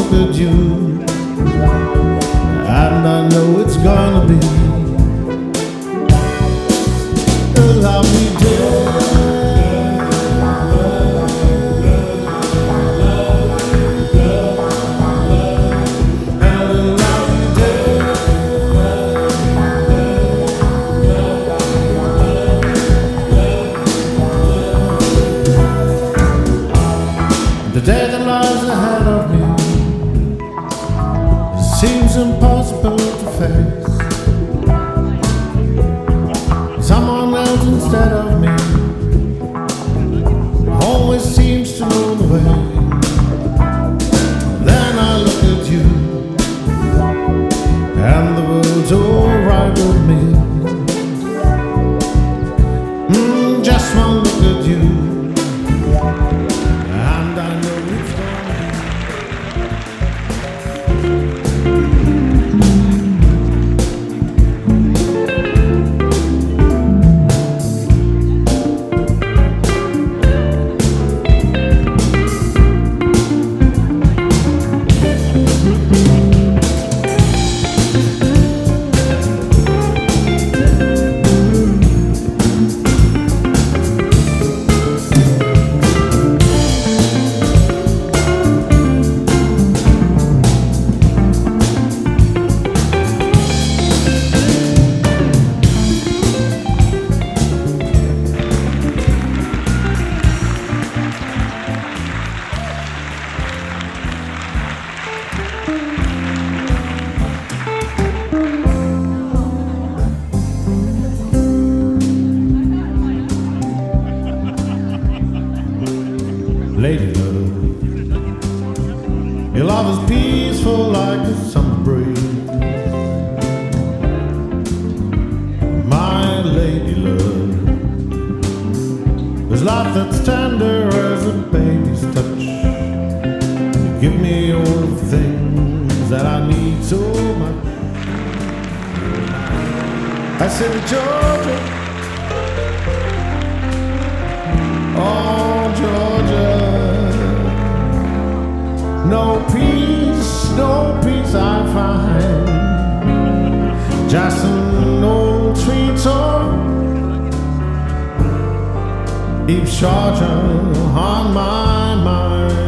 look at you, and I know it's gonna be a lovely day. The day that lies ahead of me seems impossible to face. Someone else instead of me always seems to know the way. Then I look at you, and the world's alright with me. Just one look at you, and I know it's gonna Lady love, your love is peaceful like the summer breeze. My lady love, there's love that's tender as a baby's touch. You give me all the things that I need so much. I said, Georgia, oh Georgia, no peace I find. Just an old sweet song keeps Georgia on my mind.